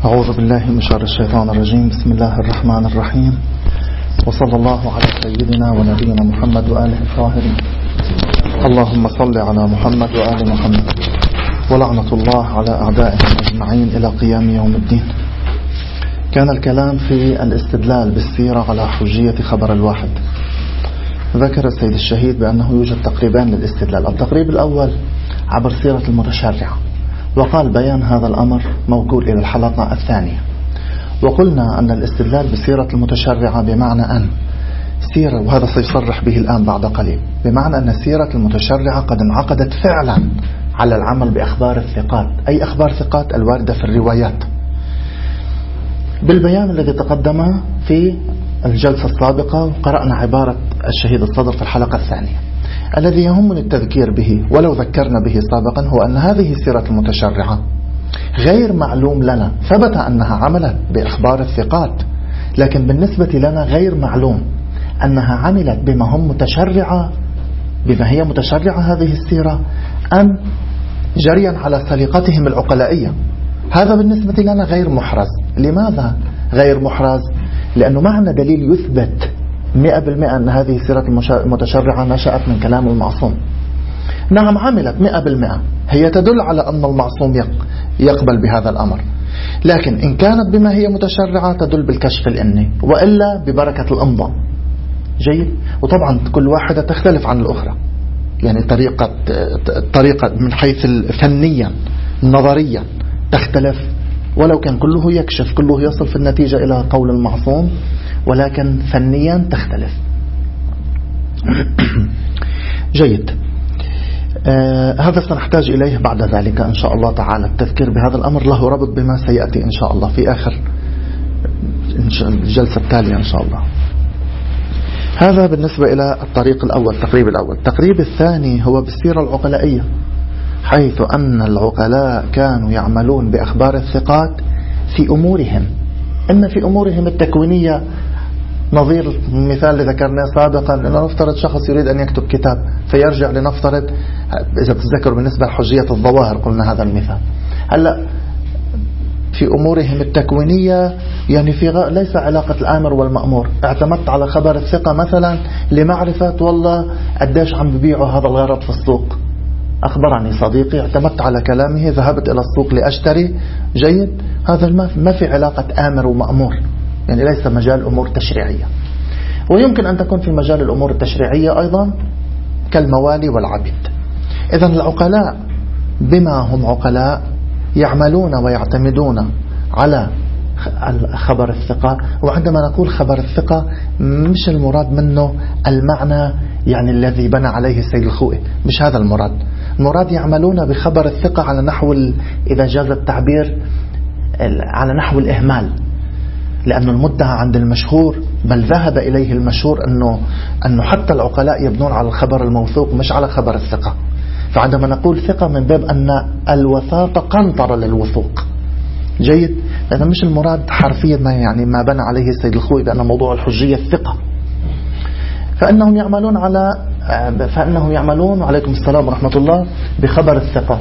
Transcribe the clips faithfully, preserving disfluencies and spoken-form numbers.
أعوذ بالله من شر الشيطان الرجيم. بسم الله الرحمن الرحيم، وصلى الله على سيدنا ونبينا محمد وآله الطاهرين. اللهم صل على محمد وآل محمد، ولعنة الله على أعدائهم أجمعين إلى قيام يوم الدين. كان الكلام في الاستدلال بالسيرة على حجية خبر الواحد. ذكر السيد الشهيد بأنه يوجد تقريبان للاستدلال. التقريب الأول عبر سيرة المتشرعة، وقال بيان هذا الأمر موكول إلى الحلقة الثانية. وقلنا أن الاستدلال بسيرة المتشرعة بمعنى أن سيرة، وهذا سيصرح به الآن بعد قليل، بمعنى أن سيرة المتشرعة قد انعقدت فعلا على العمل بأخبار الثقات. أي أخبار ثقات؟ الواردة في الروايات، بالبيان الذي تقدم في الجلسة السابقة. وقرأنا عبارة الشهيد الصدر في الحلقة الثانية. الذي يهمني التذكير به ولو ذكرنا به سابقا هو أن هذه سيرة المتشرعة غير معلوم لنا. ثبت أنها عملت بأخبار الثقات، لكن بالنسبة لنا غير معلوم أنها عملت بما هم متشرعة بما هي متشرعة هذه السيرة، أم جريا على سليقتهم العقلائية. هذا بالنسبة لنا غير محرز. لماذا غير محرز؟ لأنه معنا دليل يثبت مئة بالمئة أن هذه سيرة المتشرعة نشأت من كلام المعصوم. نعم، عملت مئة بالمئة، هي تدل على أن المعصوم يقبل بهذا الأمر، لكن إن كانت بما هي متشرعة تدل بالكشف الإني، وإلا ببركة الأمضاء. جيد. وطبعا كل واحدة تختلف عن الأخرى، يعني طريقة طريقة من حيث فنيا نظريا تختلف، ولو كان كله يكشف، كله يصل في النتيجة إلى قول المعصوم، ولكن فنيا تختلف. جيد. آه هذا سنحتاج إليه بعد ذلك إن شاء الله تعالى. التذكير بهذا الأمر له ربط بما سيأتي إن شاء الله في آخر الجلسة التالية إن شاء الله. هذا بالنسبة إلى الطريق الأول، التقريب الأول. التقريب الثاني هو بالسيرة العقلائية، حيث أن العقلاء كانوا يعملون بأخبار الثقات في أمورهم، إما في أمورهم التكوينية، نظير المثال اللي ذكرناه سابقا، أن نفترض شخص يريد أن يكتب كتاب فيرجع لنفترض، إذا تتذكروا بالنسبة لحجية الظواهر قلنا هذا المثال. هلأ في أمورهم التكوينية، يعني في غ... ليس علاقة الآمر والمأمور. اعتمدت على خبر الثقة مثلا لمعرفة والله قديش عم ببيعوا هذا الغرض في السوق، أخبرني صديقي، اعتمدت على كلامه، ذهبت إلى السوق لأشتري. جيد. هذا ما في علاقة آمر ومأمور، يعني ليس مجال أمور تشريعية. ويمكن أن تكون في مجال الأمور التشريعية أيضا كالموالي والعبيد. إذن العقلاء بما هم عقلاء يعملون ويعتمدون على خبر الثقة. وعندما نقول خبر الثقة مش المراد منه المعنى يعني الذي بنى عليه السيد الخوئي، مش هذا المراد. المراد يعملون بخبر الثقة على نحو، إذا جاز التعبير، على نحو الإهمال، لأن المدعى عند المشهور، بل ذهب إليه المشهور، أنه, أنه حتى العقلاء يبنون على الخبر الموثوق مش على خبر الثقة. فعندما نقول ثقة من باب أن الوثاقة قنطرة للوثوق. جيد. هذا مش المراد حرفيا ما يعني ما بنى عليه السيد الخوئي بأن موضوع الحجية الثقة. فإنهم يعملون على فإنهم يعملون عليكم السلام ورحمة الله بخبر الثقة.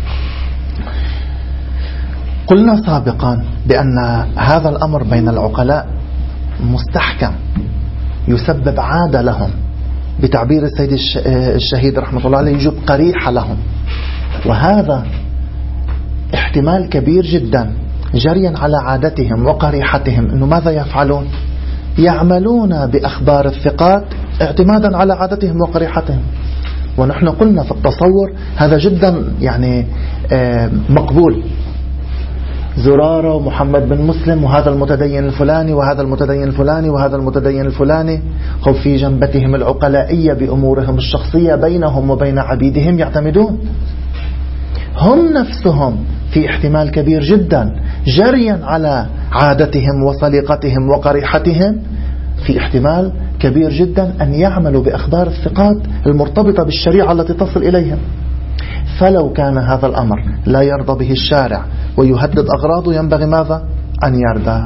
قلنا سابقا بأن هذا الأمر بين العقلاء مستحكم، يسبب عادة لهم، بتعبير السيد الشهيد رحمة الله عليه يجب قريحة لهم. وهذا احتمال كبير جدا جريا على عادتهم وقريحتهم، أنه ماذا يفعلون؟ يعملون بأخبار الثقات اعتمادا على عادتهم وقريحتهم. ونحن قلنا في التصور هذا جدا يعني مقبول. زرارة ومحمد بن مسلم وهذا المتدين الفلاني وهذا المتدين الفلاني وهذا المتدين الفلاني، هم في جنبتهم العقلائية بأمورهم الشخصية بينهم وبين عبيدهم يعتمدون. هم نفسهم في احتمال كبير جدا جريا على عادتهم وسليقتهم وقريحتهم، في احتمال كبير جدا أن يعملوا بأخبار الثقات المرتبطة بالشريعة التي تصل إليهم. فلو كان هذا الأمر لا يرضى به الشارع ويهدد أغراضه، ينبغي ماذا؟ أن يرضى.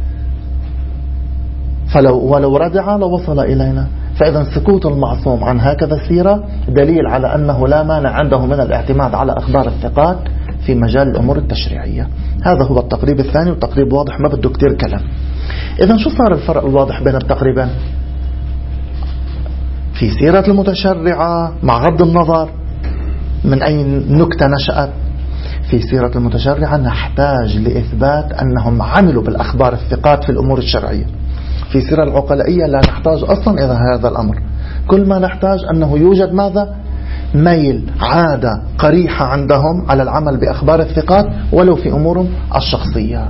فلو ولو رجع لوصل إلينا. فإذا سكوت المعصوم عن هكذا السيرة دليل على أنه لا مانع عنده من الاعتماد على أخبار الثقات في مجال الأمور التشريعية. هذا هو التقريب الثاني، والتقريب واضح ما بده كتير كلام. إذن شو صار الفرق الواضح بين التقريبين؟ في سيرة المتشرعة مع غض النظر من أي نكتة نشأت، في سيرة المتشرعة نحتاج لإثبات أنهم عملوا بالأخبار الثقات في الأمور الشرعية. في سيرة العقلائية لا نحتاج أصلا إلى هذا الأمر، كل ما نحتاج أنه يوجد ماذا؟ ميل، عادة قريحة عندهم على العمل بأخبار الثقات ولو في أمورهم الشخصية.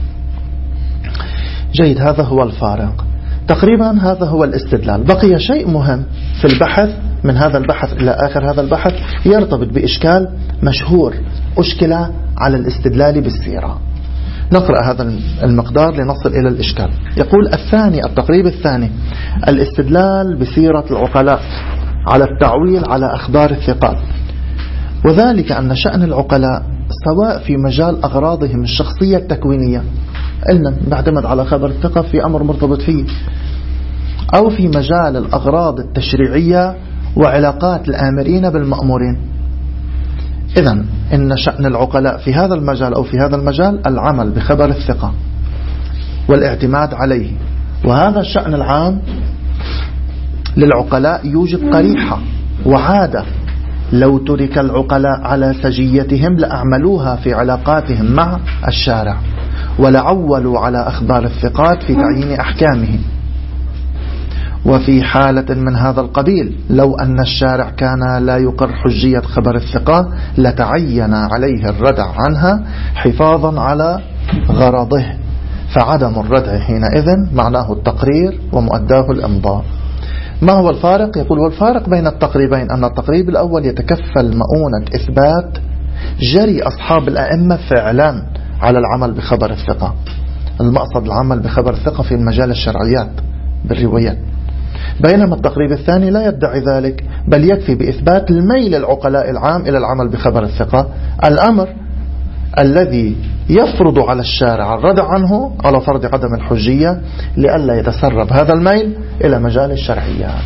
جيد، هذا هو الفارق تقريبا، هذا هو الاستدلال. بقي شيء مهم في البحث، من هذا البحث إلى آخر هذا البحث يرتبط بإشكال مشهور أشكل على الاستدلال بالسيرة. نقرأ هذا المقدار لنصل إلى الإشكال. يقول الثاني، التقريب الثاني، الاستدلال بسيرة العقلاء على التعويل على أخبار الثقات، وذلك أن شأن العقلاء سواء في مجال أغراضهم الشخصية التكوينية، قلنا بعتمد على خبر الثقة في أمر مرتبط فيه، أو في مجال الأغراض التشريعية وعلاقات الآمرين بالمأمورين. إذن إن شأن العقلاء في هذا المجال أو في هذا المجال العمل بخبر الثقة والاعتماد عليه، وهذا الشأن العام للعقلاء يوجد قريحة وعادة لو ترك العقلاء على سجيتهم لأعملوها في علاقاتهم مع الشارع، ولعولوا على أخبار الثقات في تعيين أحكامه. وفي حالة من هذا القبيل لو أن الشارع كان لا يقر حجية خبر الثقة لتعين عليه الردع عنها حفاظا على غرضه، فعدم الردع حينئذ معناه التقرير ومؤداه الإمضاء. ما هو الفارق؟ يقول والفارق بين التقريبين أن التقريب الأول يتكفل مؤونة إثبات جري أصحاب الأئمة فعلا على العمل بخبر الثقة، المقصد العمل بخبر الثقة في المجال الشرعيات بالروايات، بينما التقريب الثاني لا يدعي ذلك، بل يكفي بإثبات الميل العقلاء العام إلى العمل بخبر الثقة، الأمر الذي يفرض على الشارع الردع عنه على فرض عدم الحجية لئلا يتسرب هذا الميل إلى مجال الشرعيات.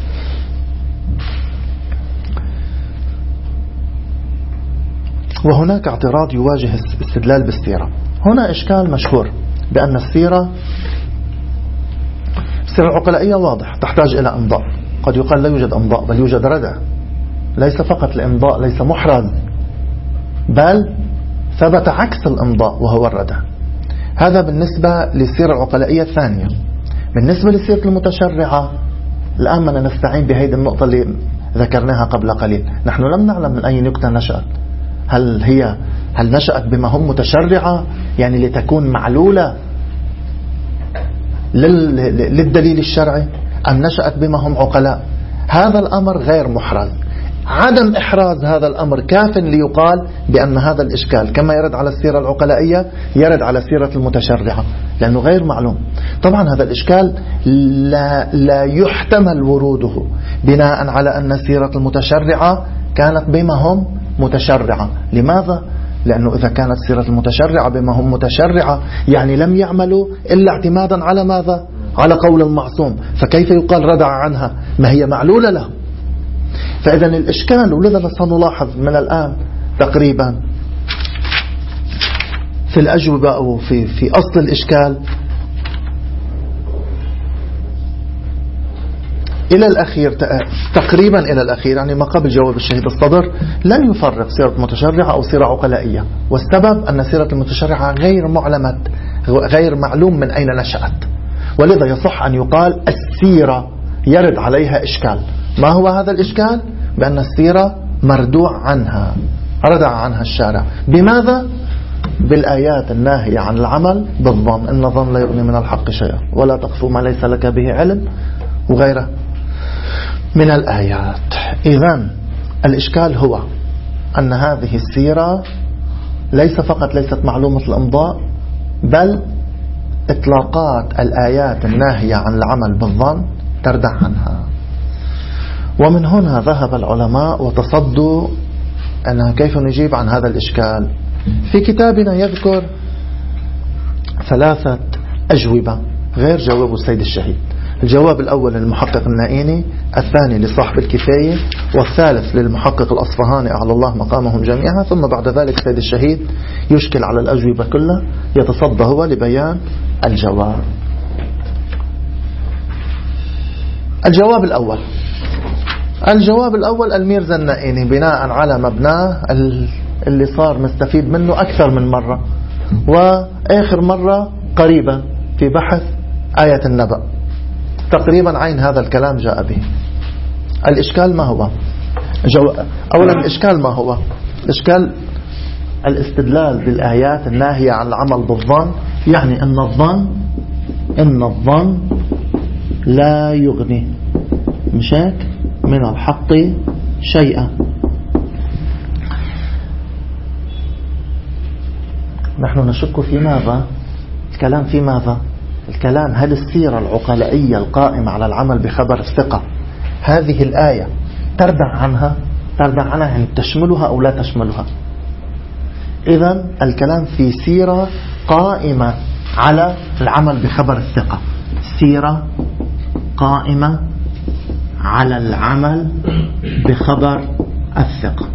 وهناك اعتراض يواجه الاستدلال بالسيرة. هنا إشكال مشهور بأن السيرة السيرة العقلائية واضح تحتاج إلى إمضاء، قد يقال لا يوجد إمضاء بل يوجد ردع، ليس فقط الإمضاء ليس محرز بل ثبت عكس الإمضاء وهو الردع. هذا بالنسبة للسيرة العقلائية الثانية. بالنسبة للسيرة المتشرعة الآن بدنا نستعين بهذه النقطة اللي ذكرناها قبل قليل. نحن لم نعلم من أي نكتة نشأت، هل هي هل نشأت بما هم متشرعة يعني لتكون معلولة للدليل الشرعي، أم نشأت بما هم عقلاء؟ هذا الأمر غير محرز. عدم إحراز هذا الأمر كاف ليقال بأن هذا الإشكال كما يرد على السيرة العقلائية يرد على السيرة المتشرعة، لأنه غير معلوم. طبعا هذا الإشكال لا, لا يحتمل وروده بناء على أن السيرة المتشرعة كانت بما هم متشرعة. لماذا؟ لأنه إذا كانت سيرة المتشرعة بما هم متشرعة يعني لم يعملوا إلا اعتمادا على ماذا؟ على قول المعصوم، فكيف يقال ردع عنها؟ ما هي معلولة له. فإذا الإشكال، ولذا سنلاحظ من الآن تقريبا في الأجوبة أو في, في أصل الإشكال إلى الأخير تقريبا إلى الأخير يعني ما قبل جواب الشهيد الصدر لن يفرق سيرة متشرعة أو سيرة عقلائية، والسبب أن سيرة المتشرعة غير معلمة غير معلوم من أين نشأت، ولذا يصح أن يقال السيرة يرد عليها إشكال. ما هو هذا الإشكال؟ بأن السيرة مردوع عنها، ردع عنها الشارع. بماذا؟ بالآيات الناهية عن العمل بالظن، إن الظن لا يغني من الحق شيئا ولا تقف ما ليس لك به علم وغيره من الآيات. إذن الإشكال هو أن هذه السيرة ليس فقط ليست معلومة الإمضاء بل إطلاقات الآيات الناهية عن العمل بالظن تردع عنها. ومن هنا ذهب العلماء وتصدوا أن كيف نجيب عن هذا الإشكال. في كتابنا يذكر ثلاثة أجوبة غير جواب السيد الشهيد. الجواب الأول للمحقق النائيني، الثاني لصاحب الكفاية، والثالث للمحقق الأصفهاني أعلى الله مقامهم جميعا. ثم بعد ذلك سيد الشهيد يشكل على الأجوبة كلها، يتصدى هو لبيان الجواب. الجواب الأول الجواب الأول الميرزا النائيني بناء على مبناه اللي صار مستفيد منه أكثر من مرة، وآخر مرة قريبا في بحث آية النبأ تقريبا عين هذا الكلام جاء به. الإشكال ما هو؟ جو... أولا الإشكال ما هو؟ الإشكال الاستدلال بالآيات الناهية عن العمل بالظن، يعني أن الظن إن الظن لا يغني مشاك من الحق شيئا. نحن نشك في ماذا؟ الكلام في ماذا؟ الكلام هل السيرة العقلائية القائمة على العمل بخبر الثقة هذه الآية تردع عنها تردع عنها يعني تشملها أو لا تشملها؟ إذن الكلام في سيرة قائمة على العمل بخبر الثقة، سيرة قائمة على العمل بخبر الثقة.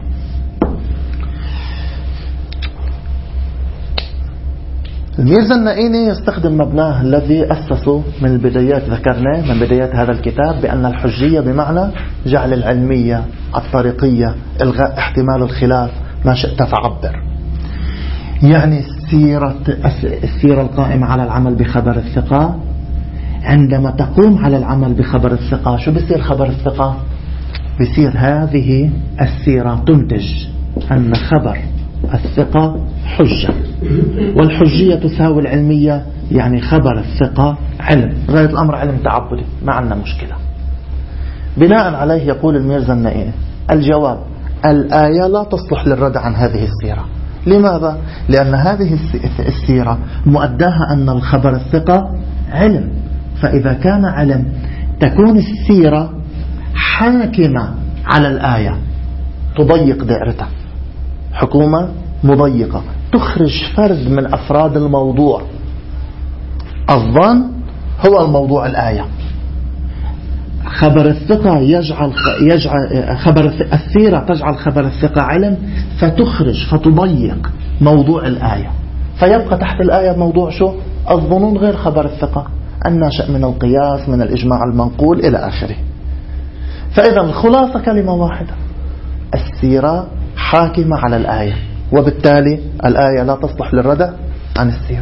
الميرزا النائيني يستخدم مبناه الذي أسسه من البدايات، ذكرناه من بدايات هذا الكتاب بأن الحجية بمعنى جعل العلمية الطريقية، إلغاء احتمال الخلاف، ما شئت فعبر. يعني السيرة السيرة القائمة على العمل بخبر الثقة، عندما تقوم على العمل بخبر الثقة شو بيصير خبر الثقة؟ بيصير هذه السيرة تنتج أن خبر الثقة حجة، والحجية تساوي العلمية، يعني خبر الثقة علم، غاية الأمر علم تعبدي، ما عندنا مشكلة. بناء عليه يقول الميرزا النائيني الجواب: الآية لا تصلح للرد عن هذه السيرة. لماذا؟ لأن هذه السيرة مؤداها أن الخبر الثقة علم، فإذا كان علم تكون السيرة حاكمة على الآية، تضيق دائرتها، حكومة مضيقة، تخرج فرد من أفراد الموضوع. الظن هو الموضوع الآية، خبر الثقة يجعل يجعل خبر السيرة تجعل خبر الثقة علم، فتخرج فتضيق موضوع الآية، فيبقى تحت الآية موضوع شو؟ الظنون غير خبر الثقة، الناشئ من القياس، من الإجماع المنقول إلى آخره. فإذا الخلاصة كلمة واحدة: السيرة حاكمة على الآية، وبالتالي الآية لا تصلح للردع عن السيرة.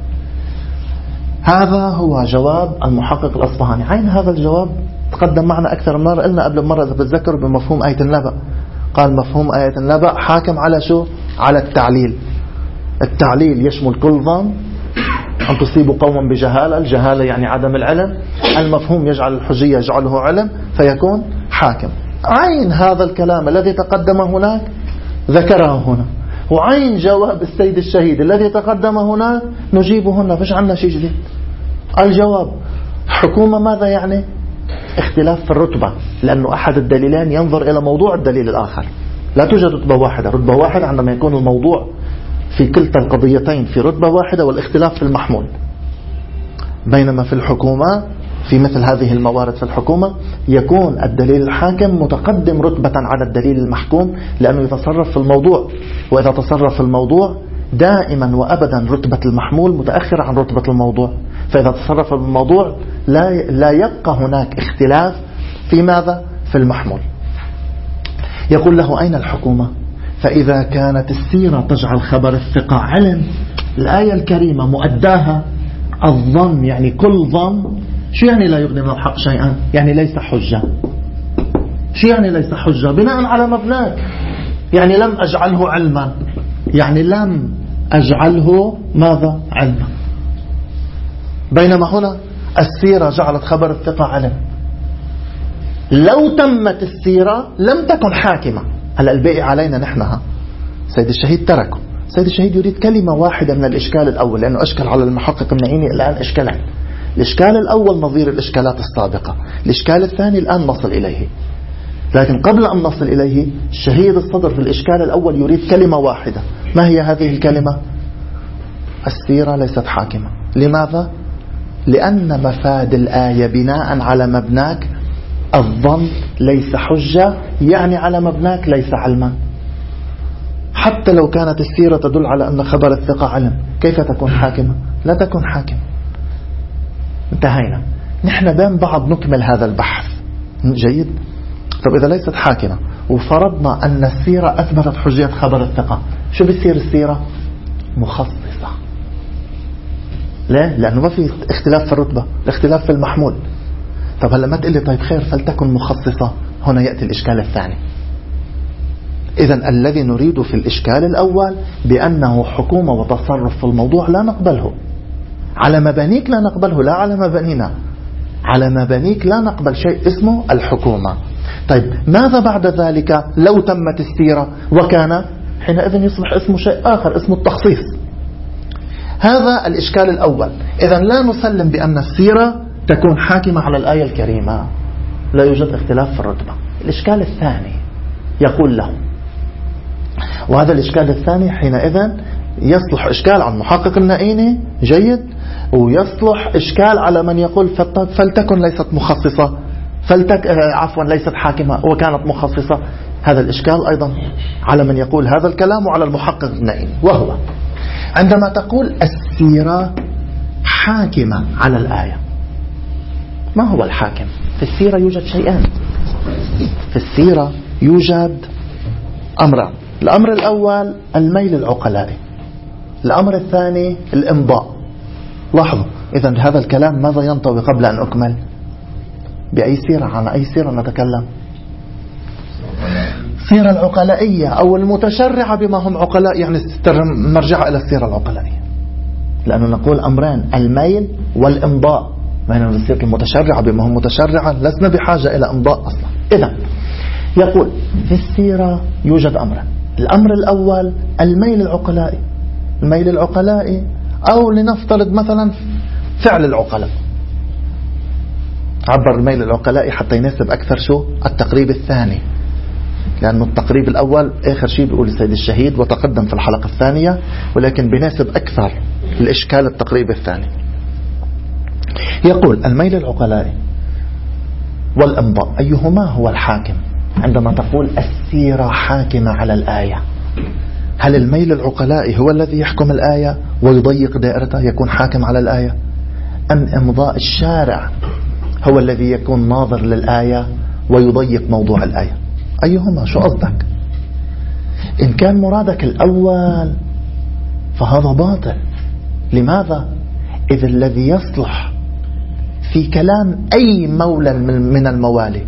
هذا هو جواب المحقق الأصفهاني. عين هذا الجواب تقدم معنا أكثر من مرة، قلنا قبل مرة إذا بتذكروا بمفهوم آية النبأ، قال مفهوم آية النبأ حاكم على شو؟ على التعليل. التعليل يشمل كل ظن، أن تصيبوا قوما بجهالة، الجهالة يعني عدم العلم، المفهوم يجعل الحجية يجعله علم فيكون حاكم. عين هذا الكلام الذي تقدم هناك ذكره هنا، وعين جواب السيد الشهيد الذي تقدم هناك نجيبه هنا، فش عنا شيء جديد. الجواب: حكومة ماذا يعني؟ اختلاف في الرتبة، لأنه أحد الدليلين ينظر إلى موضوع الدليل الآخر، لا توجد رتبة واحدة. رتبة واحدة عندما يكون الموضوع في كلتا القضيتين في رتبة واحدة، والاختلاف في المحمول. بينما في الحكومة في مثل هذه الموارد في الحكومة يكون الدليل الحاكم متقدم رتبة على الدليل المحكوم، لأنه يتصرف في الموضوع، وإذا تصرف في الموضوع دائما وأبدا رتبة المحمول متأخرة عن رتبة الموضوع، فإذا تصرف في الموضوع لا لا يبقى هناك اختلاف في ماذا؟ في المحمول. يقول له: أين الحكومة؟ فإذا كانت السيرة تجعل خبر الثقة علم، الآية الكريمة مؤداها الظن، يعني كل ظن. شو يعني لا يغني من الحق شيئا؟ يعني ليس حجة. شو يعني ليس حجة؟ بناء على مبناك، يعني لم أجعله علما، يعني لم أجعله ماذا؟ علما. بينما هنا السيرة جعلت خبر الثقة علم. لو تمت السيرة لم تكن حاكمة. هلا الباقي علينا نحنها. سيد الشهيد تركه. سيد الشهيد يريد كلمة واحدة من الإشكال الأول، لأنه أشكل على المحقق النائيني الآن إشكالين. الإشكال الأول نظير الإشكالات السابقة، الإشكال الثاني الآن نصل إليه. لكن قبل أن نصل إليه، الشهيد الصدر في الإشكال الأول يريد كلمة واحدة. ما هي هذه الكلمة؟ السيرة ليست حاكمة. لماذا؟ لأن مفاد الآية بناء على مبناك الظن ليس حجة، يعني على مبناك ليس علما. حتى لو كانت السيرة تدل على أن خبر الثقة علم، كيف تكون حاكمة؟ لا تكون حاكمة. انتهينا. نحن بين بعض نكمل هذا البحث. جيد. طب إذا ليست حاكمة وفرضنا أن السيرة أثبتت حجية خبر الثقة، شو بيصير السيرة؟ مخصصة. ليه؟ لأنه ما في اختلاف في الرتبة، الاختلاف في المحمول. طب هلا ما تقلي طيب خير فلتكن مخصصة، هنا يأتي الإشكال الثاني. إذن الذي نريد في الإشكال الأول بأنه حكومة وتصرف في الموضوع لا نقبله. على مبانيك لا نقبله، لا على مبانينا. على مبانيك لا نقبل شيء اسمه الحكومة. طيب ماذا بعد ذلك لو تمت السيرة وكان حينئذ يصبح اسمه شيء آخر، اسمه التخصيص. هذا الإشكال الأول. إذن لا نسلم بأن السيرة تكون حاكمة على الآية الكريمة، لا يوجد اختلاف في الرتبة. الإشكال الثاني يقول له، وهذا الإشكال الثاني حينئذ يصلح إشكال عن محقق النائيني. جيد. ويصلح إشكال على من يقول فلتكن ليست مخصصة، فلتك عفوا ليست حاكمة وكانت مخصصة. هذا الإشكال أيضا على من يقول هذا الكلام وعلى المحقق النائيني. وهو عندما تقول السيرة حاكمة على الآية، ما هو الحاكم؟ في السيرة يوجد شيئان. في السيرة يوجد أمران. الأمر الأول الميل العقلائي، الأمر الثاني الإمضاء. لاحظوا إذن هذا الكلام ماذا ينطوي قبل أن أكمل؟ بأي سيرة؟ عن أي سيرة نتكلم؟ السيرة العقلائية أو المتشرعة بما هم عقلاء، يعني نرجع إلى السيرة العقلائية، لأنه نقول أمران الميل والإمضاء. ما هي السيرة المتشرعة بما هم متشرعة، لسنا بحاجة إلى إمضاء أصلا. إذن يقول في السيرة يوجد أمران. الأمر الأول الميل العقلائي. الميل العقلائي أو لنفترض مثلا فعل العقلاء. عبر الميل العقلائي حتى يناسب أكثر شو التقريب الثاني، لأنه التقريب الأول آخر شيء بيقول السيد الشهيد وتقدم في الحلقة الثانية، ولكن بيناسب أكثر الإشكال التقريب الثاني. يقول الميل العقلائي والإمضاء أيهما هو الحاكم؟ عندما تقول السيرة حاكمة على الآية، هل الميل العقلائي هو الذي يحكم الآية ويضيق دائرتها يكون حاكم على الآية، أم إمضاء الشارع هو الذي يكون ناظر للآية ويضيق موضوع الآية؟ أيهما؟ شو قصدك؟ إن كان مرادك الأول فهذا باطل. لماذا؟ إذ الذي يصلح في كلام أي مولى من الموالي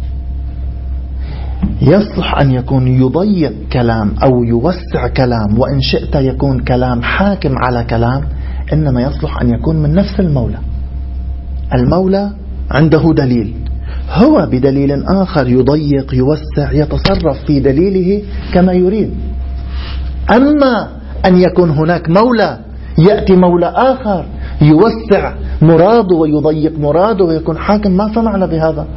يصلح أن يكون يضيق كلام أو يوسع كلام، وإن شئت يكون كلام حاكم على كلام، إنما يصلح أن يكون من نفس المولى. المولى عنده دليل، هو بدليل آخر يضيق يوسع يتصرف في دليله كما يريد. أما أن يكون هناك مولى يأتي مولى آخر يوسع مراده ويضيق مراده ويكون حاكم، ما سمعنا بهذا.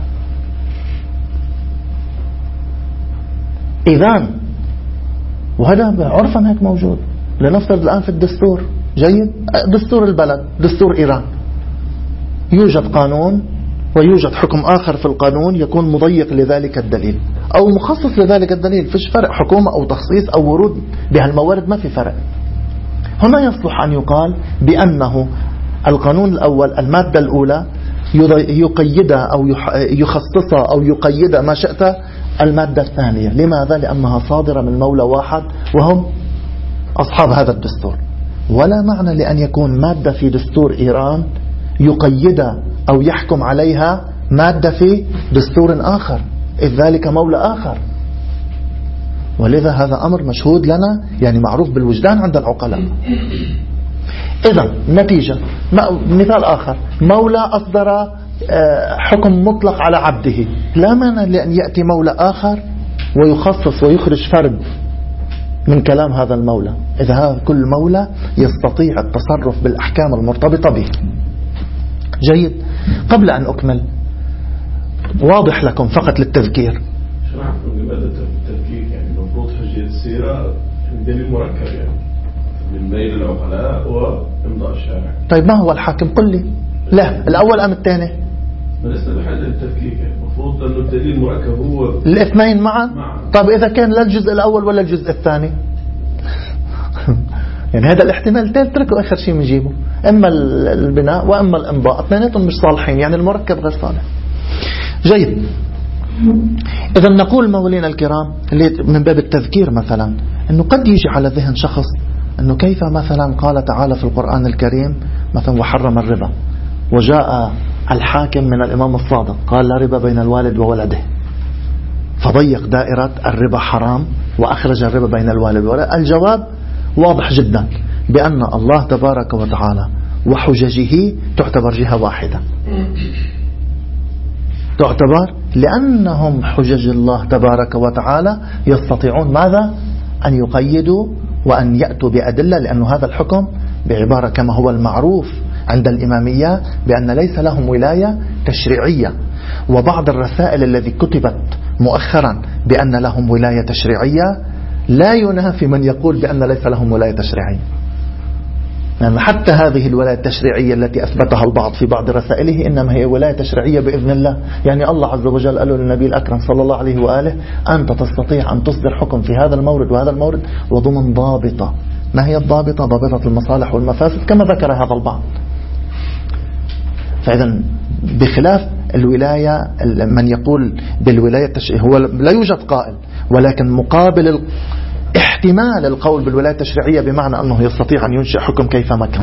إذن وهذا عرفا هيك موجود. لنفترض الآن في الدستور. جيد. دستور البلد، دستور إيران، يوجد قانون ويوجد حكم آخر في القانون يكون مضيق لذلك الدليل أو مخصص لذلك الدليل. فيش فرق، حكومة أو تخصيص أو ورود بهالموارد ما في فرق. هنا يصلح أن يقال بأنه القانون الأول المادة الأولى يقيدها أو يخصصها أو يقيدها ما شئت المادة الثانية. لماذا؟ لأنها صادرة من مولى واحد وهم أصحاب هذا الدستور. ولا معنى لأن يكون مادة في دستور إيران يقيدها أو يحكم عليها مادة في دستور آخر، إذ ذلك مولى آخر. ولذا هذا أمر مشهود لنا، يعني معروف بالوجدان عند العقلاء. إذا نتيجة مثال آخر، مولى أصدر حكم مطلق على عبده، لا مانع لأن يأتي مولى آخر ويخصص ويخرج فرد من كلام هذا المولى. إذا هذا كل مولى يستطيع التصرف بالأحكام المرتبطة به. جيد. قبل أن أكمل واضح لكم فقط للتذكير. شو عفوا لماذا التذكير؟ يعني المفروض حجية السيرة دليل مركب، يعني من ميل العقلاء وإمضاء الشارع. طيب ما هو الحاكم؟ قل لي. لا الأول أم الثاني؟ لسه بحاجة للتفكيك، المفروض أنه الدليل المركب هو الاثنين معا. معا. طب إذا كان لا الجزء الأول ولا الجزء الثاني يعني هذا الاحتمال تتركوا آخر شيء نجيبه، إما البناء وإما الإمضاء، اثنيناتهم مش صالحين، يعني المركب غير صالح. جيد. إذا نقول مولينا الكرام من باب التذكير مثلا أنه قد يجي على ذهن شخص أنه كيف مثلا قال تعالى في القرآن الكريم مثلا وحرم الربا، وجاء الحاكم من الإمام الصادق قال لا ربا بين الوالد وولده، فضيق دائرة الربا حرام وأخرج الربا بين الوالد وولده. الجواب واضح جدا بأن الله تبارك وتعالى وحججه تعتبر جهة واحدة، تعتبر لأنهم حجج الله تبارك وتعالى يستطيعون ماذا؟ أن يقيدوا وأن يأتوا بأدلة، لأن هذا الحكم بعبارة كما هو المعروف عند الإمامية بأن ليس لهم ولاية تشريعية. وبعض الرسائل التي كتبت مؤخرا بأن لهم ولاية تشريعية لا ينافي من يقول بأن ليس لهم ولاية تشريعية، يعني حتى هذه الولاية التشريعية التي أثبتها البعض في بعض رسائله إنما هي ولاية تشريعية بإذن الله. يعني الله عز وجل قال للنبي الأكرم صلى الله عليه وآله أنت تستطيع أن تصدر حكم في هذا المورد وهذا المورد وضمن ضابطة. ما هي الضابطة؟ ضابطة المصالح والمفاسد كما ذكر هذا البعض. فإذا بخلاف الولاية من يقول بالولاية التشريعية هو لا يوجد قائل، ولكن مقابل احتمال القول بالولاية التشريعية بمعنى أنه يستطيع أن ينشئ حكم كيفما كان.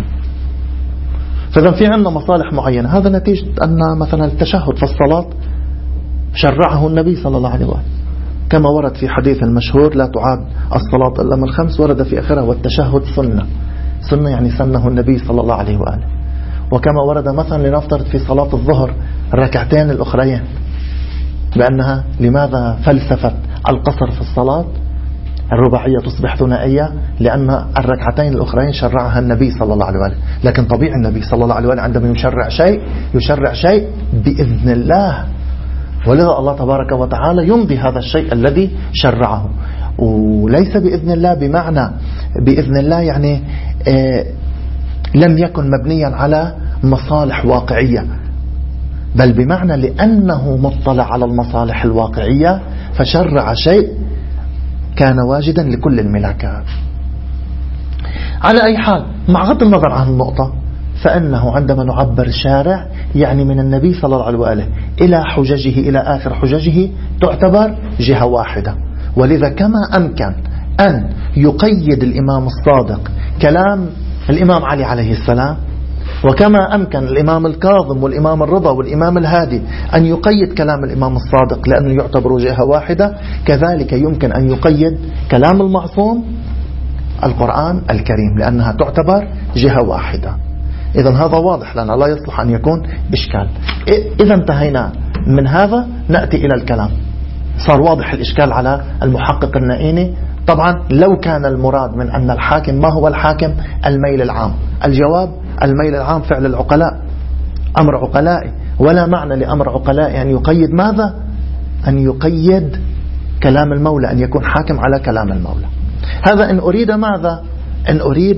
فإذا في عندنا مصالح معينة، هذا نتيجة أن مثلا التشهد في الصلاة شرعه النبي صلى الله عليه وآله كما ورد في حديث المشهور لا تعاد الصلاة إلا من خمس، ورد في آخرها والتشهد سنة. سنة يعني سنه النبي صلى الله عليه وآله. وكما ورد مثلا لنفترض في صلاة الظهر الركعتين الأخريين بأنها لماذا فلسفة القصر في الصلاة الرباعية تصبح ثنائية؟ لأن الركعتين الأخرين شرعها النبي صلى الله عليه وآله. لكن طبيعي النبي صلى الله عليه وآله عندما يشرع شيء يشرع شيء بإذن الله، ولذا الله تبارك وتعالى يمضي هذا الشيء الذي شرعه. وليس بإذن الله بمعنى بإذن الله يعني آه لم يكن مبنيا على مصالح واقعية، بل بمعنى لأنه مطلع على المصالح الواقعية فشرع شيء كان واجدا لكل الملاكات. على أي حال مع غض النظر عن النقطة، فإنه عندما نعبر شارع يعني من النبي صلى الله عليه وآله إلى حججه إلى آخر حججه تعتبر جهة واحدة. ولذا كما أمكن أن يقيد الإمام الصادق كلام الإمام علي عليه السلام، وكما أمكن الإمام الكاظم والإمام الرضا والإمام الهادي أن يقيد كلام الإمام الصادق لأنه يعتبر جهة واحدة، كذلك يمكن أن يقيد كلام المعصوم القرآن الكريم لأنها تعتبر جهة واحدة. إذن هذا واضح لنا لا يصلح أن يكون إشكال. إذا انتهينا من هذا نأتي إلى الكلام. صار واضح الإشكال على المحقق النائيني. طبعا لو كان المراد من أن الحاكم ما هو الحاكم؟ الميل العام. الجواب الميل العام فعل العقلاء، أمر عقلائي، ولا معنى لأمر عقلائي أن يقيد ماذا؟ أن يقيد كلام المولى، أن يكون حاكم على كلام المولى. هذا إن أريد ماذا؟ إن أريد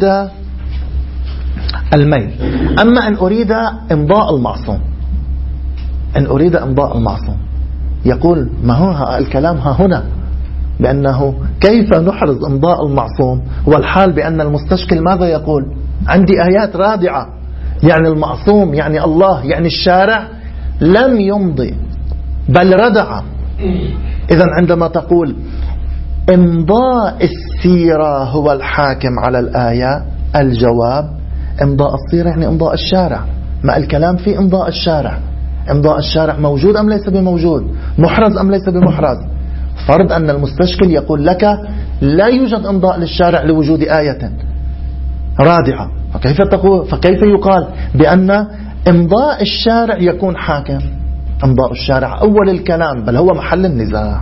الميل. أما إن أريد إمضاء المعصوم، إن أريد إمضاء المعصوم يقول ما هو الكلام ها هنا بأنه كيف نحرز إمضاء المعصوم والحال بأن المستشكل ماذا يقول؟ عندي آيات رادعة، يعني المعصوم يعني الله يعني الشارع لم يمضي بل ردع. إذن عندما تقول إمضاء السيرة هو الحاكم على الآية، الجواب إمضاء السيرة يعني إمضاء الشارع. ما الكلام في إمضاء الشارع؟ إمضاء الشارع موجود أم ليس بموجود؟ محرز أم ليس بمحرز؟ فرض أن المستشكل يقول لك لا يوجد إمضاء للشارع لوجود آية رادعة، فكيف تقول فكيف يقال بأن إمضاء الشارع يكون حاكم؟ إمضاء الشارع أول الكلام بل هو محل النزاع.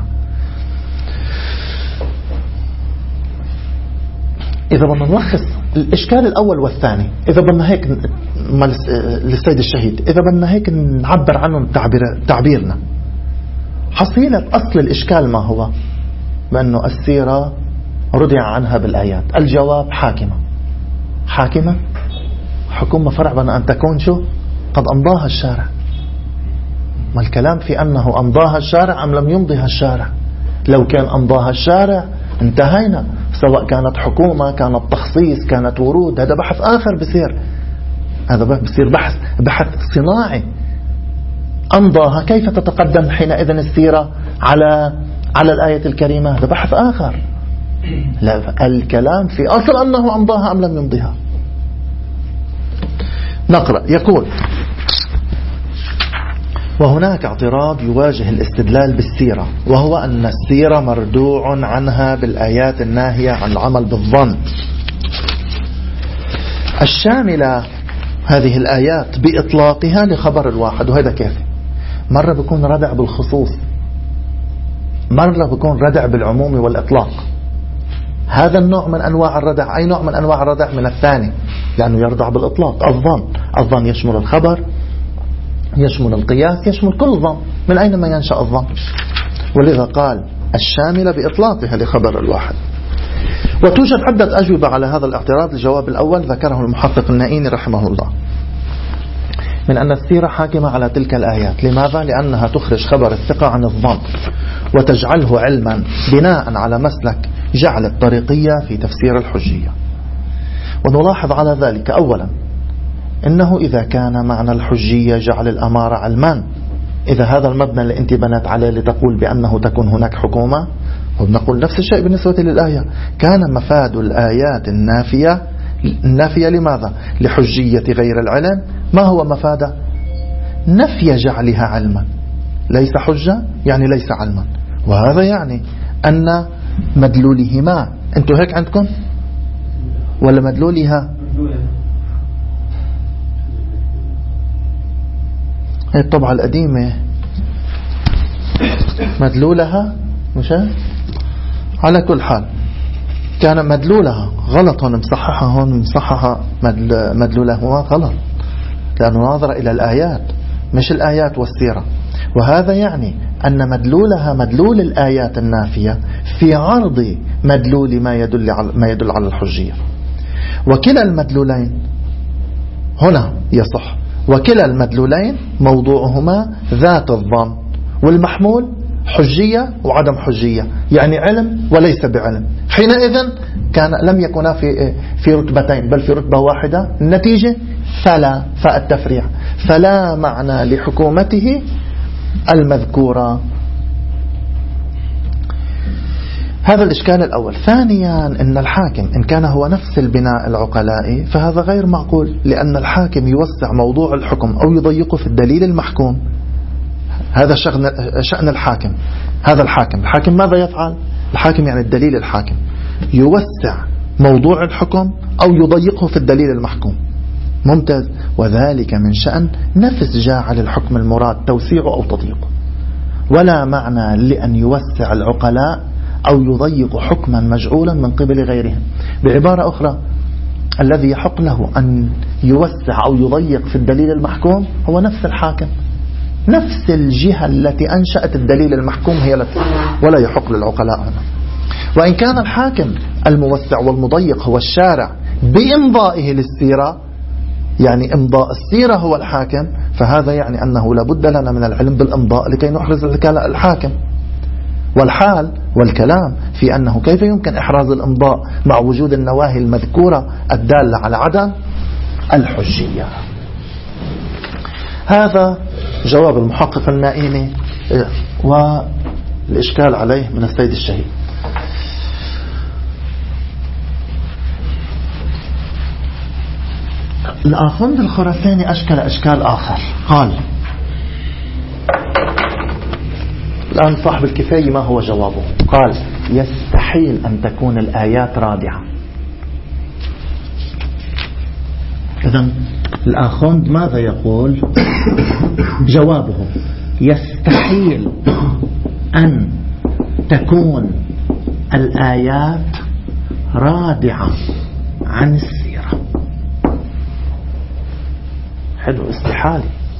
إذا بدنا نلخص الإشكال الأول والثاني، إذا بدنا هيك للسيد الشهيد، إذا بدنا هيك نعبر عنه تعبير تعبيرنا، حصيلة أصل الإشكال ما هو؟ بأنه السيرة ردع عنها بالآيات. الجواب حاكمة. حاكمة حكومة فرع بأن أن تكون شو؟ قد أمضاها الشارع. ما الكلام في أنه أمضاها الشارع أم لم يمضيها الشارع؟ لو كان أمضاها الشارع انتهينا، سواء كانت حكومة، كانت تخصيص، كانت ورود، هذا بحث آخر بصير، هذا بصير بحث بحث صناعي. أمضاها، كيف تتقدم حينئذ السيرة على على الآية الكريمة؟ هذا بحث آخر. لا، الكلام في أصل أنه أمضاها أم لم يمضيها. نقرأ. يقول: وهناك اعتراض يواجه الاستدلال بالسيرة، وهو أن السيرة مردوع عنها بالآيات الناهية عن العمل بالظن الشاملة هذه الآيات بإطلاقها لخبر الواحد. وهذا كافي. مرة بيكون ردع بالخصوص، مرة بيكون ردع بالعموم والإطلاق. هذا النوع من أنواع الردع. أي نوع من أنواع الردع؟ من الثاني، لأنه يردع بالإطلاق. الظن الظن يشمل الخبر، يشمل القياس، يشمل كل ظن من أينما ينشأ الظن. ولذا قال الشاملة بإطلاقها لخبر الواحد. وتوجد عدة أجوبة على هذا الاعتراض. الجواب الأول ذكره المحقق النائيني رحمه الله، من أن السيرة حاكمة على تلك الآيات. لماذا؟ لأنها تخرج خبر الثقة عن الظن وتجعله علما، بناء على مسلك جعل الطريقية في تفسير الحجية. ونلاحظ على ذلك أولا إنه إذا كان معنى الحجية جعل الأمارة علمان، إذا هذا المبنى اللي أنت بنت عليه لتقول بأنه تكون هناك حكومة، وبنقول نفس الشيء بالنسبة للآية. كان مفاد الآيات النافية النافية لماذا؟ لحجية غير العلم. ما هو مفاده؟ نفي جعلها علما. ليس حجة يعني ليس علما، وهذا يعني أن مدلولهما، أنتوا هيك عندكم ولا مدلولها؟ هي الطبعة القديمة مدلولها، مش على كل حال كان مدلولها غلط. هون مصححها، هون مصححها مدلولها هو غلط، لأنه ناظر إلى الآيات مش الآيات والسيرة. وهذا يعني أن مدلولها مدلول الآيات النافية في عرض مدلول ما يدل على ما يدل على الحجية. وكلا المدلولين هنا يصح، وكلا المدلولين موضوعهما ذات الظن، والمحمول حجية وعدم حجية، يعني علم وليس بعلم. حينئذ كان لم يكونا في في رتبتين بل في رتبة واحدة. النتيجة فلا، فالتفريع، فلا معنى لحكومته المذكورة. هذا الإشكال الأول. ثانيا، إن الحاكم إن كان هو نفس البناء العقلائي فهذا غير معقول، لأن الحاكم يوسع موضوع الحكم أو يضيقه في الدليل المحكوم. هذا شأن شأن الحاكم. هذا الحاكم الحاكم ماذا يفعل؟ الحاكم يعني الدليل الحاكم يوسع موضوع الحكم أو يضيقه في الدليل المحكوم. ممتاز. وذلك من شأن نفس جاعل الحكم المراد توسيعه أو تضييقه، ولا معنى لأن يوسع العقلاء أو يضيق حكما مجعولا من قبل غيرهم. بعبارة أخرى، الذي يحق له أن يوسع أو يضيق في الدليل المحكوم هو نفس الحاكم، نفس الجهة التي أنشأت الدليل المحكوم هي التي، ولا يحق للعقلاء هنا. وإن كان الحاكم الموسع والمضيق هو الشارع بإمضائه للسيرة، يعني إمضاء السيرة هو الحاكم، فهذا يعني أنه لابد لنا من العلم بالإمضاء لكي نحرز الحاكم. والحال والكلام في أنه كيف يمكن إحراز الإمضاء مع وجود النواهي المذكورة الدالة على عدم الحجية. هذا جواب المحقق النائيني والإشكال عليه من السيد الشهيد. الآخوند الخراساني أشكل أشكال آخر. قال الآن صاحب الكفاية ما هو جوابه؟ قال يستحيل أن تكون الآيات رادعة. إذن الآخوند ماذا يقول؟ جوابه يستحيل أن تكون الآيات رادعة عن السيرة. حلو، استحالي.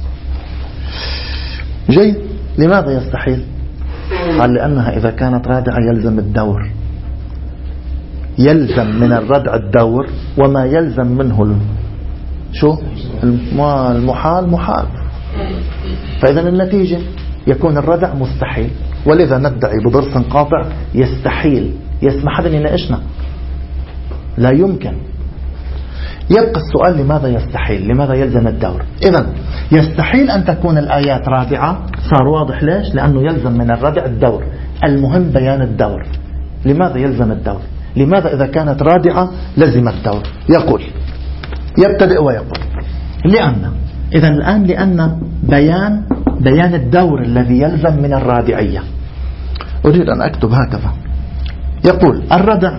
جيد. لماذا يستحيل؟ قال لأنها إذا كانت رادعة يلزم الدور، يلزم من الردع الدور، وما يلزم منه شو المحال محال. فإذا النتيجة يكون الردع مستحيل، ولذا ندعي بضرس قاطع يستحيل يسمح حدا يناقشنا، لا يمكن. يبقى السؤال لماذا يستحيل؟ لماذا يلزم الدور؟ إذن يستحيل أن تكون الآيات رادعة، صار واضح ليش؟ لأنه يلزم من الردع الدور، المهم بيان الدور. لماذا يلزم الدور؟ لماذا إذا كانت رادعة لزم الدور؟ يقول يبتدئ ويقول لأن إذن الآن لأن بيان بيان الدور الذي يلزم من الرادعية. أريد أن أكتب هكذا، يقول الردع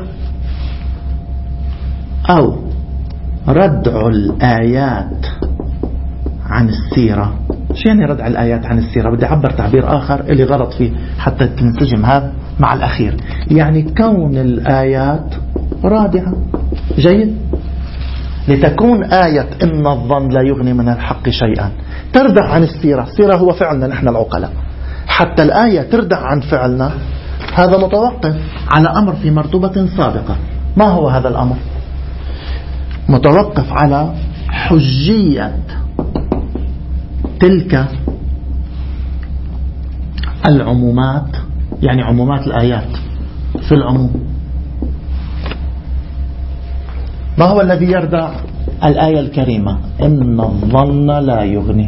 أو ردع الآيات عن السيرة. شو يعني ردع الآيات عن السيرة؟ بدي أعبر تعبير آخر اللي غلط فيه حتى تنسجم هذا مع الأخير. يعني كون الآيات رادعة. جيد. لتكون آية إن الظن لا يغني من الحق شيئا تردع عن السيرة. السيرة هو فعلنا نحن العقلاء. حتى الآية تردع عن فعلنا هذا متوقف على أمر في مرتبة سابقة. ما هو هذا الأمر؟ متوقف على حجية تلك العمومات، يعني عمومات الآيات في العموم. ما هو الذي يردع الآية الكريمة؟ إن الظن لا يغني.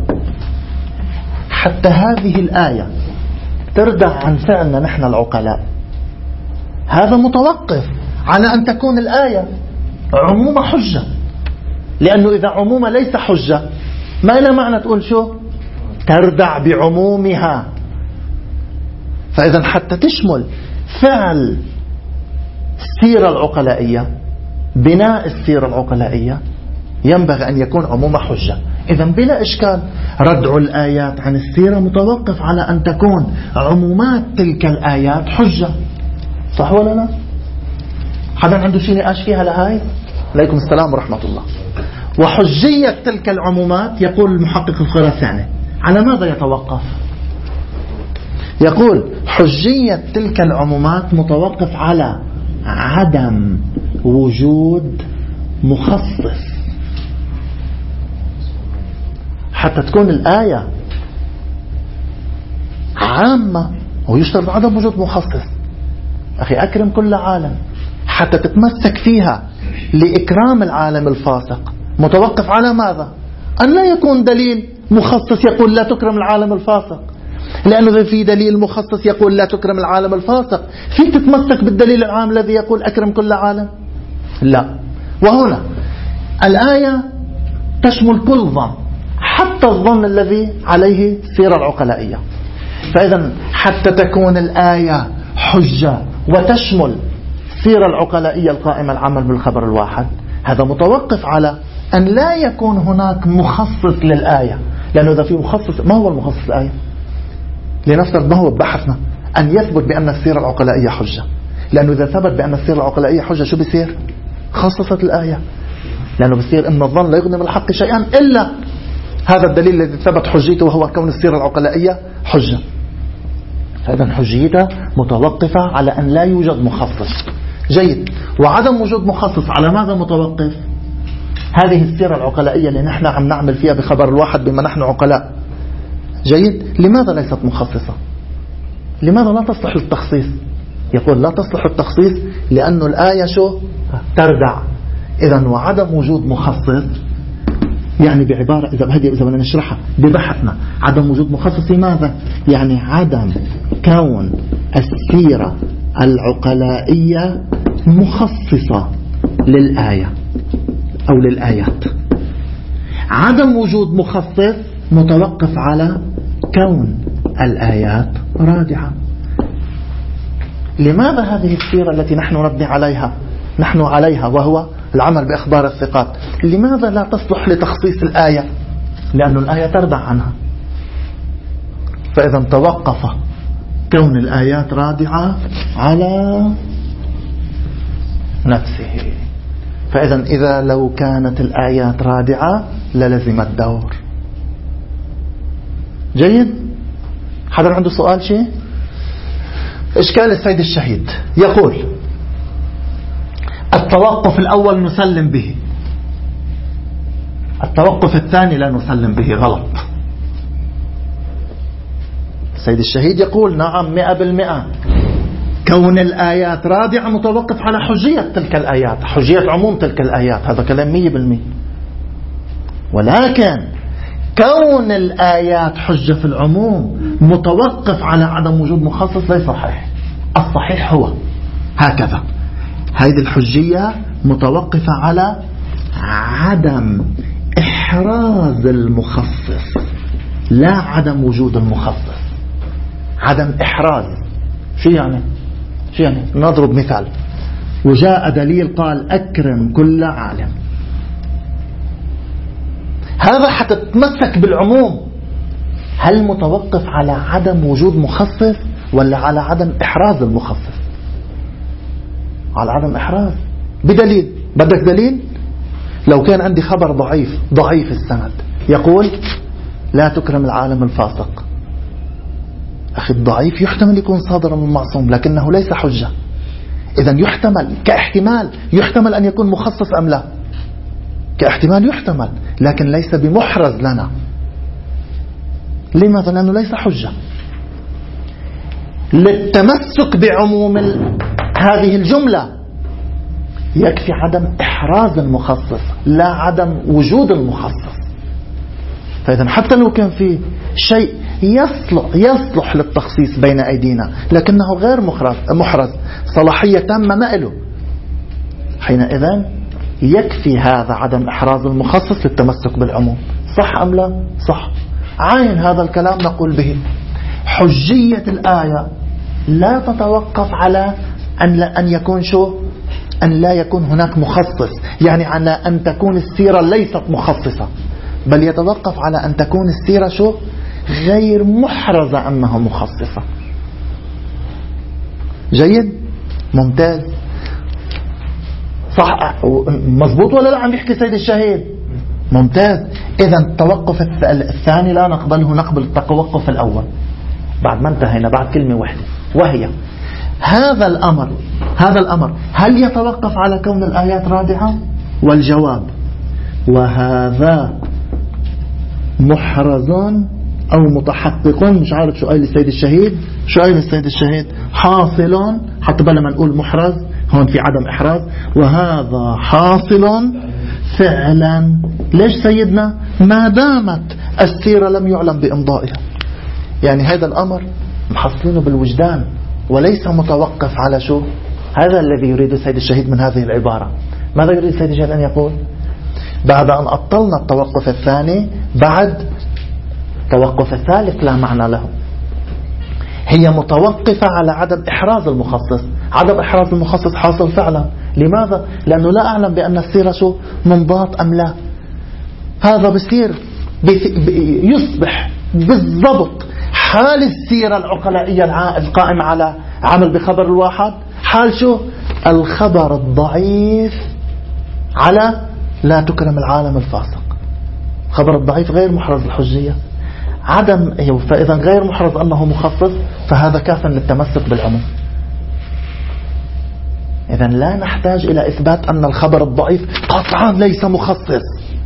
حتى هذه الآية تردع عن فعلنا نحن العقلاء، هذا متوقف على أن تكون الآية عموم حجة، لأنه إذا عموم ليس حجة ما إلى معنى تقول شو تردع بعمومها. فإذا حتى تشمل فعل السيرة العقلائية، بناء السيرة العقلائية، ينبغي أن يكون عموم حجة. إذا بلا إشكال ردع الآيات عن السيرة متوقف على أن تكون عمومات تلك الآيات حجة. صح ولا لا؟ حدا عنده شيء نقاش فيها لهاي؟ عليكم السلام ورحمة الله. وحجية تلك العمومات يقول المحقق الخراساني على ماذا يتوقف؟ يقول حجية تلك العمومات متوقف على عدم وجود مخصص. حتى تكون الآية عامة ويشترط عدم وجود مخصص. أخي أكرم كل عالم، حتى تتمسك فيها لإكرام العالم الفاسق متوقف على ماذا؟ أن لا يكون دليل مخصص يقول لا تكرم العالم الفاسق، لأنه إذا في دليل مخصص يقول لا تكرم العالم الفاسق فيك تتمسك بالدليل العام الذي يقول أكرم كل عالم؟ لا. وهنا الآية تشمل كل ظن، حتى الظن الذي عليه السيرة العقلائية. فإذا حتى تكون الآية حجة وتشمل السيرة العقلائية القائمة العمل بالخبر الواحد، هذا متوقف على أن لا يكون هناك مخصص للآية. لأنه إذا في مخصص، ما هو المخصص الآية؟ لنفترض ما هو بحثنا أن يثبت بأن السيرة العقلائية حجة، لأنه إذا ثبت بأن السيرة العقلائية حجة شو بيصير؟ خصصت الآية، لأنه بيصير إن الظن لا يغني من الحق شيئا إلا هذا الدليل الذي ثبت حجيته وهو كون السيرة العقلائية حجة. فإذا حجيتها متوقفة على أن لا يوجد مخصص. جيد. وعدم وجود مخصص على ماذا متوقف؟ هذه السيرة العقلائية اللي نحن عم نعمل فيها بخبر الواحد بما نحن عقلاء. جيد. لماذا ليست مخصصة؟ لماذا لا تصلح للتخصيص؟ يقول لا تصلح التخصيص لأنه الآية شو تردع. إذن وعدم وجود مخصص، يعني بعبارة إذا هذه إذا بدنا نشرحها ببحثنا، عدم وجود مخصص ماذا؟ يعني عدم كون السيرة العقلائية مخصصة للآية أو للآيات. عدم وجود مخصص متوقف على كون الآيات رادعة. لماذا هذه السيرة التي نحن نبني عليها نحن عليها وهو العمل بأخبار الثقات، لماذا لا تصلح لتخصيص الآية؟ لأن الآية تردع عنها. فإذا توقف كون الآيات رادعة على نفسه. فإذا إذا لو كانت الآيات رادعة للزم الدور. جيد. حدا عنده سؤال شيء؟ إشكال السيد الشهيد يقول التوقف الأول نسلم به، التوقف الثاني لا نسلم به، غلط. السيد الشهيد يقول نعم مئة بالمئة كون الآيات رادعة متوقف على حجية تلك الآيات، حجية عموم تلك الآيات، هذا كلام مية بالمئة. ولكن كون الآيات حجة في العموم متوقف على عدم وجود مخصص ليس صحيح. الصحيح هو هكذا، هذه الحجية متوقفة على عدم إحراز المخصص لا عدم وجود المخصص. عدم إحراز شو يعني؟ شو يعني؟ نضرب مثال. وجاء دليل قال أكرم كل عالم، هذا حتتمسك بالعموم. هل متوقف على عدم وجود مخصص ولا على عدم إحراز المخصص؟ على عدم إحراز بدليل. بدك دليل؟ لو كان عندي خبر ضعيف ضعيف السند يقول لا تكرم العالم الفاسق، أخي الضعيف يحتمل يكون صادرا من معصوم لكنه ليس حجة. إذن يحتمل كاحتمال، يحتمل أن يكون مخصص أم لا، كاحتمال يحتمل لكن ليس بمحرز لنا. لماذا؟ لأنه ليس حجة. للتمسك بعموم هذه الجملة يكفي عدم إحراز المخصص لا عدم وجود المخصص. فإذا حتى لو كان في شيء يصلح, يصلح للتخصيص بين أيدينا لكنه غير محرز صلاحية تامة ما له، حينئذ يكفي هذا عدم إحراز المخصص للتمسك بالعموم. صح أم لا؟ صح. عين هذا الكلام نقول به حجية الآية لا تتوقف على أن, لا أن يكون شو أن لا يكون هناك مخصص، يعني على أن تكون السيرة ليست مخصصة، بل يتوقف على أن تكون السيرة شو غير محرزة أنها مخصصة. جيد؟ ممتاز. صح مزبوط ولا لا عم يحكي سيد الشهيد؟ ممتاز. إذا التوقف الثاني لا نقبله، نقبل التوقف الأول. بعد ما انتهينا بعد كلمة واحدة وهي هذا الأمر هذا الأمر هل يتوقف على كون الآيات رادعة؟ والجواب وهذا محرز أو متحقق. مش عارف شو قال السيد الشهيد، شو قال السيد الشهيد؟ حاصل، حتى بلا ما نقول محرز هون في عدم إحراز. وهذا حاصل فعلا. ليش سيدنا؟ ما دامت السيرة لم يعلم بإمضائها، يعني هذا الأمر محصلينه بالوجدان وليس متوقف على شو. هذا الذي يريد السيد الشهيد من هذه العبارة. ماذا يريد السيد الشهيد أن يقول؟ بعد أن أبطلنا التوقف الثاني بعد التوقف الثالث لا معنى له. هي متوقفة على عدم إحراز المخصص. عدم إحراز المخصص حاصل فعلا. لماذا؟ لأنه لا أعلم بأن السيرة شو منضبط أم لا. هذا بصير يصبح بالضبط حال السيرة العقلائية القائمة على عمل بخبر الواحد حال شو الخبر الضعيف على لا تكرم العالم الفاسق. خبر الضعيف غير محرز الحجية، عدم فإذا غير محرز أنه مخصص، فهذا كافٍ للتمسك بالعموم. إذا لا نحتاج إلى إثبات أن الخبر الضعيف قطعا ليس مخصص،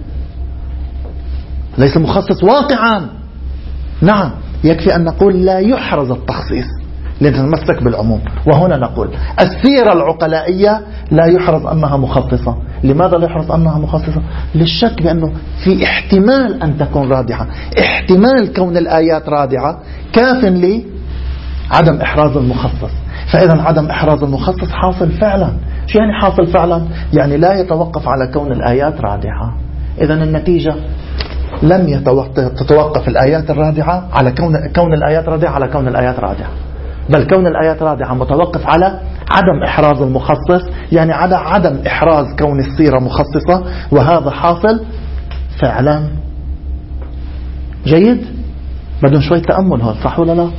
ليس مخصص واقعا. نعم يكفي أن نقول لا يحرز التخصيص لنتمسك بالعموم. وهنا نقول السيرة العقلائية لا يحرز أنها مخصصة. لماذا لا يحرز أنها مخصصة؟ للشك بأنه في احتمال أن تكون رادعة. احتمال كون الآيات رادعة كاف لي عدم إحراز المخصص. فإذا عدم إحراز المخصص حاصل فعلا. شو يعني حاصل فعلا؟ يعني لا يتوقف على كون الآيات رادعة. إذا النتيجة لم تتوقف الآيات الرادعة على كون كون الآيات رادعة على كون الآيات رادعة، بل كون الآيات رادعة متوقف على عدم إحراز المخصص، يعني على عدم إحراز كون السيرة مخصصة، وهذا حاصل فعلا. جيد؟ بدون شوية تأمل هون، صح ولا لا؟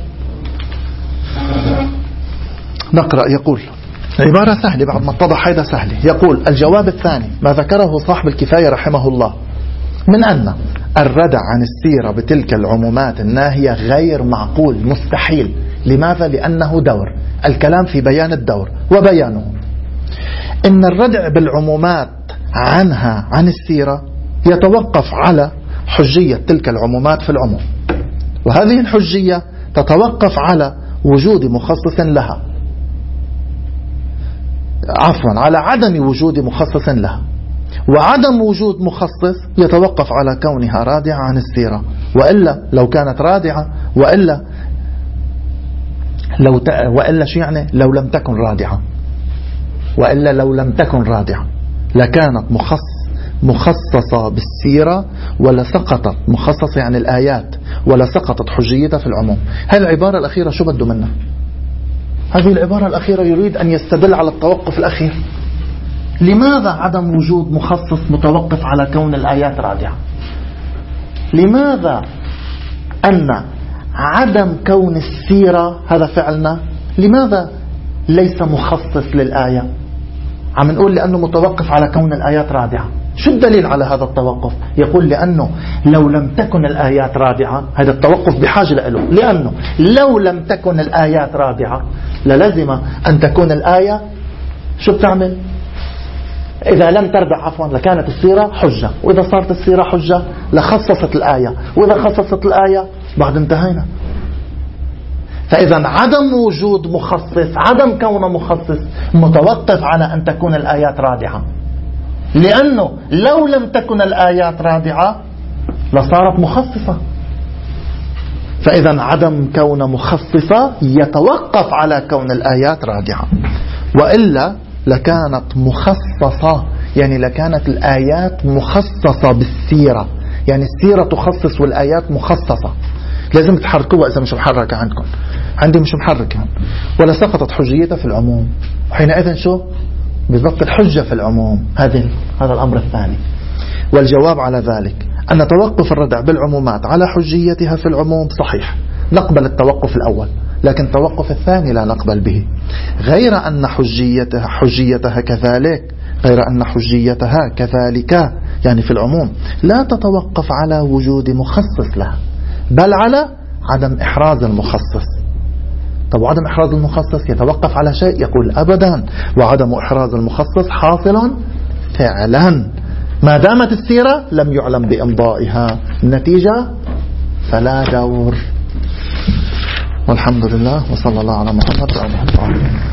نقرأ. يقول عبارة سهلة بعد ما اتضح هذا سهلة. يقول الجواب الثاني ما ذكره صاحب الكفاية رحمه الله من أن الردع عن السيرة بتلك العمومات الناهية غير معقول مستحيل. لماذا؟ لأنه دور. الكلام في بيان الدور وبيانه. إن الردع بالعمومات عنها عن السيرة يتوقف على حجية تلك العمومات في العموم، وهذه الحجية تتوقف على وجود مخصص لها، عفوا على عدم وجود مخصص لها، وعدم وجود مخصص يتوقف على كونها رادعة عن السيرة، وإلا لو كانت رادعة وإلا لو ت... وإلا شو يعني لو لم تكن رادعة، وإلا لو لم تكن رادعة لكانت مخصص مخصصة بالسيرة ولا سقطت، مخصصة يعني الآيات، ولا سقطت حجيتها في العموم. هذه العبارة الأخيرة شو بده منها؟ هذه العبارة الأخيرة يريد أن يستدل على التوقف الأخير. لماذا عدم وجود مخصص متوقف على كون الآيات رادعة؟ لماذا أن عدم كون السيرة هذا فعلنا لماذا ليس مخصص للآية؟ عم نقول لأنه متوقف على كون الآيات رادعة. شو الدليل على هذا التوقف؟ يقول لأنه لو لم تكن الآيات رادعة، هذا التوقف بحاجة له، لأنه لو لم تكن الآيات رادعة للزم أن تكون الآية شو بتعمل؟ إذا لم تردع عفوا لكانت السيرة حجة، وإذا صارت السيرة حجة لخصصت الآية، وإذا خصصت الآية بعد انتهينا. فإذا عدم وجود مخصص، عدم كونه مخصص متوقف على أن تكون الآيات رادعة، لأنه لو لم تكن الآيات رادعة لصارت مخصصة. فإذا عدم كون مخصصة يتوقف على كون الآيات رادعة، وإلا لكانت مخصصة، يعني لكانت الآيات مخصصة بالسيرة، يعني السيرة تخصص والآيات مخصصة. لازم تحركوها إذا مش محركة عندكم، عندي مش محركة، ولا سقطت حجيتها في العموم. وحينئذ شو بالضبط الحجة في العموم؟ هذا هذا الأمر الثاني. والجواب على ذلك أن توقف الردع بالعمومات على حجيتها في العموم صحيح، نقبل التوقف الأول، لكن التوقف الثاني لا نقبل به، غير أن حجيتها حجيتها كذلك غير أن حجيتها كذلك يعني في العموم لا تتوقف على وجود مخصص لها، بل على عدم إحراز المخصص. طب وعدم إحراز المخصص يتوقف على شيء؟ يقول أبدا، وعدم إحراز المخصص حاصل فعلا ما دامت السيرة لم يعلم بإمضائها، النتيجة فلا دور. والحمد لله، وصلى الله على محمد وعلى آله وصحبه.